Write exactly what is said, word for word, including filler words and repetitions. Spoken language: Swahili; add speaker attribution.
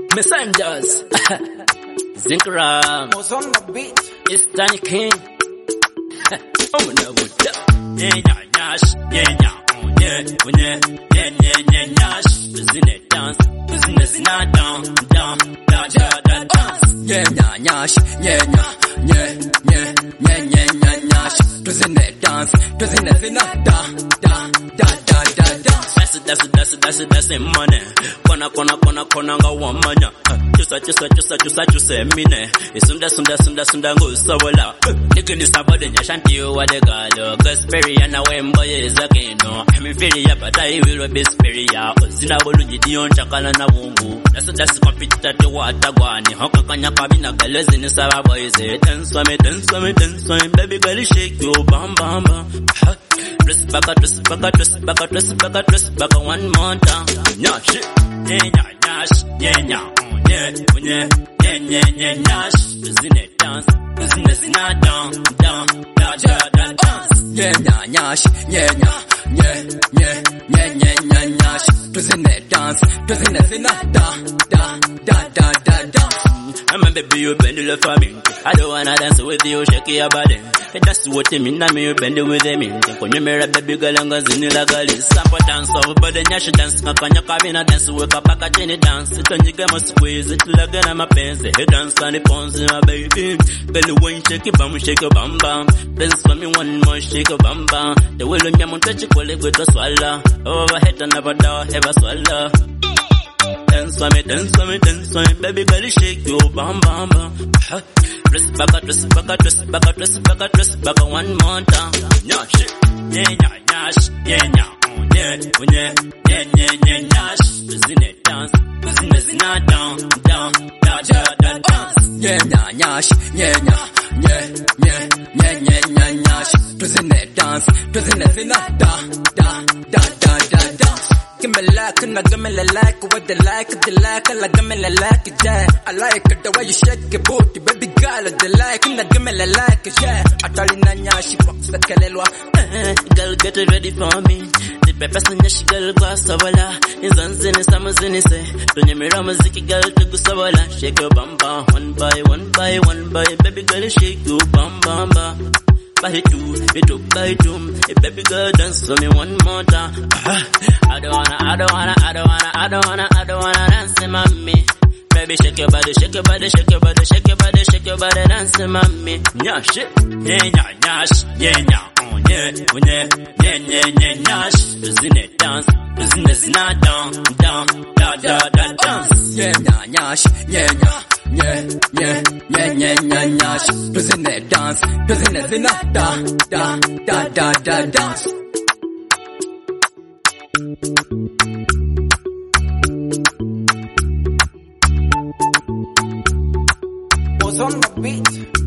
Speaker 1: Messengers. Zinkram.
Speaker 2: Was on the beat.
Speaker 1: It's Danny King. Oh no, what up? Yeah, yeah, yash. Yeah, yeah, oh yeah, oh yeah, yeah, yeah, yeah, yash. Business dance, business not down, down, da da da dance.
Speaker 3: Yeah, yeah, yash. Yeah, yeah, yeah, yeah, yeah, yeah, yeah, yash. Business dance, business not down, down, da da da dance.
Speaker 1: That's it, that's it, that's it, that's it, that's it, money. Kona, kona, kona, kona, nga wamanya. Chusa, chusa, chusa, chusa, chusa, mine. Isunda, sunda, sunda, sunda, ngo sabola. Nikini sabode nyashanti yo wadegalo. Gasperi ya na wembo ye zakino. Hemifiri ya patai wilo bisperi ya. Ozina bolu jidion chakala na wungu. That's that's competitor to watagwani. Hoka kanya kabina galezi ni sababo ize. Dance for me, dance for me, dance for me. Baby girl shake yo bam bam bam. Twist back, twist back, twist back, twist back, twist back one more time. Yeah, shit. Yeah, yeah, yash. Yeah, yeah, oh yeah, oh yeah, yeah, yeah, yeah, yash. Business dance, business not down, down, da da da dance.
Speaker 3: Yeah, yeah, yash. Yeah, yeah, yeah, yeah, yeah, yeah, yeah, yash. Business dance, business not down, down, da da da dance.
Speaker 1: I'm a baby, you bend the for me. I don't wanna dance with you, shake your body. That's what you mean, I mean you bend it with me. When you marry baby girl, I'm gonna sing like a list. Sample dance, over but then you should dance. Kakanya kabina dance, wake up back at any dance. It on you get my squeeze, it like an I'm a pants. The head dance on the pawns in my baby. Belly wine, shake your bum, shake your bum bum. Dance for me one more, shake your bum bum. The will of me, touch your colleague with a swallow. Overhead and never door, ever swallow. Dance for me, dance for me, dance for me, baby girl, shake your bum bum bum. Twist back, twist back, twist back, twist back, twist back one more time. Yeah, shit. Yeah, yeah, yash. Yeah, yeah, oh yeah, oh yeah, yeah, yeah, yeah, yash. Business dance, business not down, down, da da da dance.
Speaker 3: Yeah, yeah, yash. Yeah, yeah, yeah, yeah, yeah, yeah, yeah, yash. Business dance, business not down, down, da da da dance. Give me like, and I give me like, what they like, they like, I like, give me like, yeah. I like it the way you shake your booty, baby girl, they like, and I give me like, yeah. I tell you, Nanya, she fucks the Kalelwa.
Speaker 1: Girl, get it ready for me. The peppers in your girl, go sabola. Is on zini, summer zini, say. Don't you mirror music, girl, to go sabola. Shake your bamba, one by one by one by, baby girl, shake your bamba, bamba. By two, it up by two. Hey, baby girl, dance for me one more time. I don't wanna, I don't wanna, I don't wanna, I don't wanna, I don't wanna dance, mommy. Baby, shake your body, shake your body, shake your body, shake your body, shake your body, dance, mommy. Yeah, shit. Yeah, yeah, yash. Yeah, yeah, oh yeah, oh yeah, yeah, yeah, yeah, yash. Business dance, business not down, down, da da da dance.
Speaker 3: Yeah, yeah, yash. Yeah, yeah. Yeah, yeah, yeah, yeah, yeah, yash. Business dance, business not da, da, da, da, da, dance.
Speaker 2: Was on the beat.